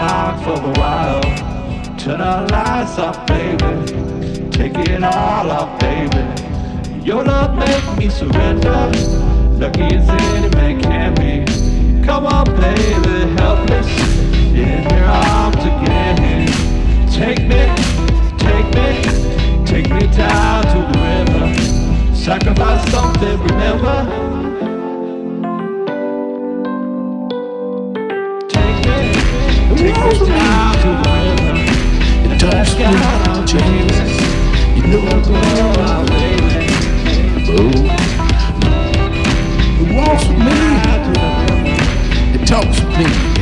talk for a while. Turn our lights off, baby. Take it all off, baby. Your love make me surrender. Lucky as any man can be. Come on, baby, helpless in your arms again. Take me, take me, take me down to the river. Sacrifice something, remember. Take me down to the river. It touched me, Jesus. You know I'm going, baby. Oh, it walks with me. It talks with me.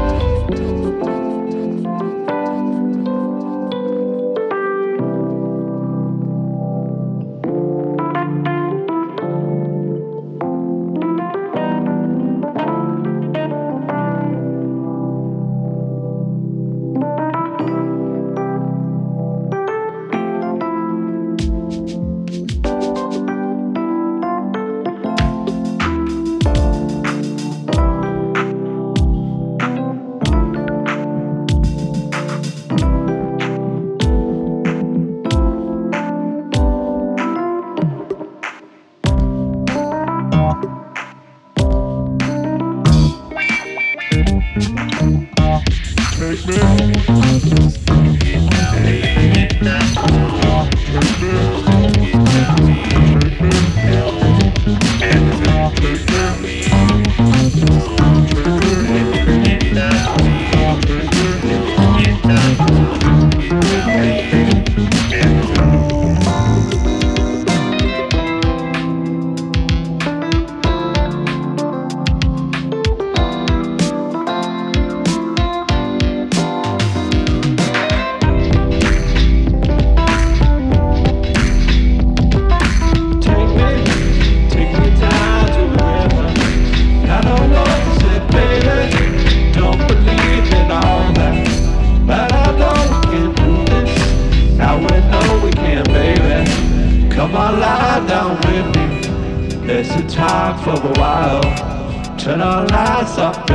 Come on, lie down with me. Let's talk for a while. Turn our lights off,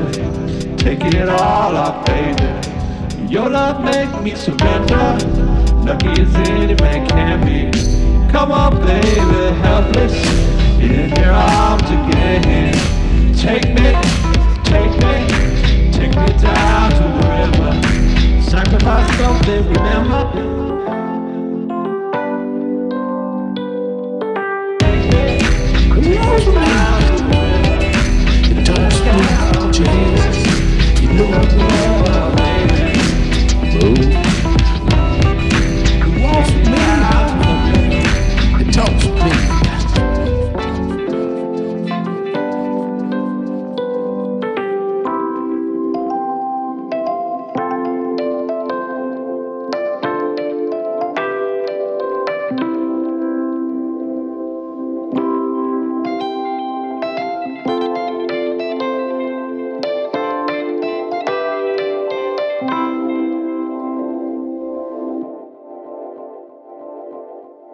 baby. Take it all off, baby. Your love make me surrender. Lucky as any man can be. Come on, baby, helpless in your arms again. Take me, take me, take me down to the river. Sacrifice something, remember.